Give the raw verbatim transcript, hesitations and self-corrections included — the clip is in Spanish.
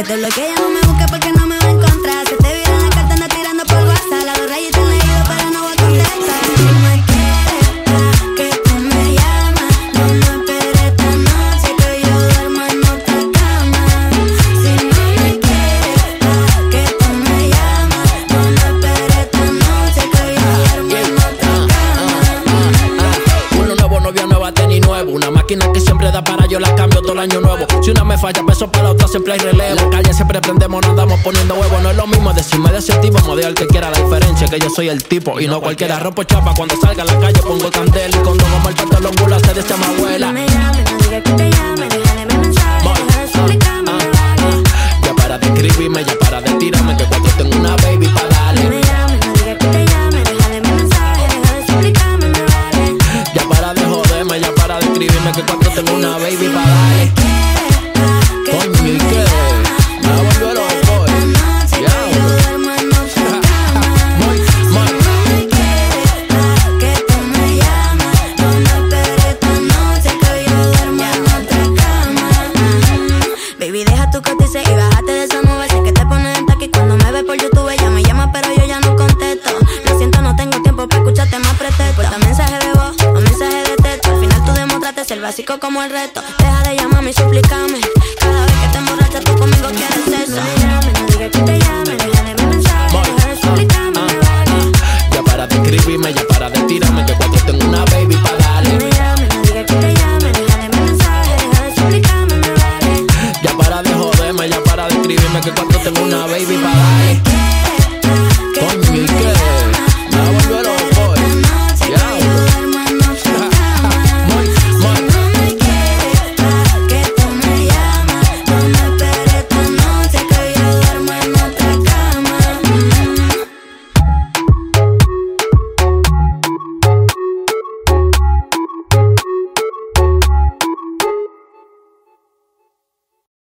Que te bloquee, ya no me busques porque no me va a encontrar. Se te vira la carta, anda tirando por WhatsApp. La dos rayitas en leído, pero no voy a contestar. Si me quieres, que tú me llamas. No me esperes esta noche, que yo duermo en otra cama. Si no me quieres, que tú me llamas. No me esperes esta noche, que yo duermo en otra cama. Uno nuevo, novio, nueva, tenis nuevo. Una máquina que siempre da para yo la cambio todo el año nuevo. Si una me falla, peso para otra, siempre hay relevo. En la calle siempre prendemos, no andamos poniendo huevos. No es lo mismo decirme de ese tipo, modelo el que quiera. La diferencia es que yo soy el tipo y no cualquiera. Rompo chapa cuando salga a la calle, pongo candela. Y cuando como el pato los bulas se dice mi abuela. No me llames, no digas que te llame. Déjale mi mensaje, deja de suplicarme, me vale. Ya para de escribirme, ya para de tirarme, que cuando tengo una baby pa' darle. No me llames, no digas que te llame. Déjale mi mensaje, deja de suplicarme, me vale. Ya para de joderme, ya para de escribirme, que cuando tengo una baby pa' darle. Coño, ¿y qué? Me va a volver loco, eh. Ya, duermo en otra cama. Muy mal. Me quieres, que tú me llamas. No me esperes esta noche, que yo duermo en otra cama. Baby, deja tu cotice y bájate de esa nube. Sé que te pones en taqui cuando me ves por YouTube. Ella me llama pero yo ya no contesto. Lo siento, no tengo tiempo para escucharte más pretexto. Porta mensaje de voz o mensaje de texto. Al final tú demostraste ser básico como el resto.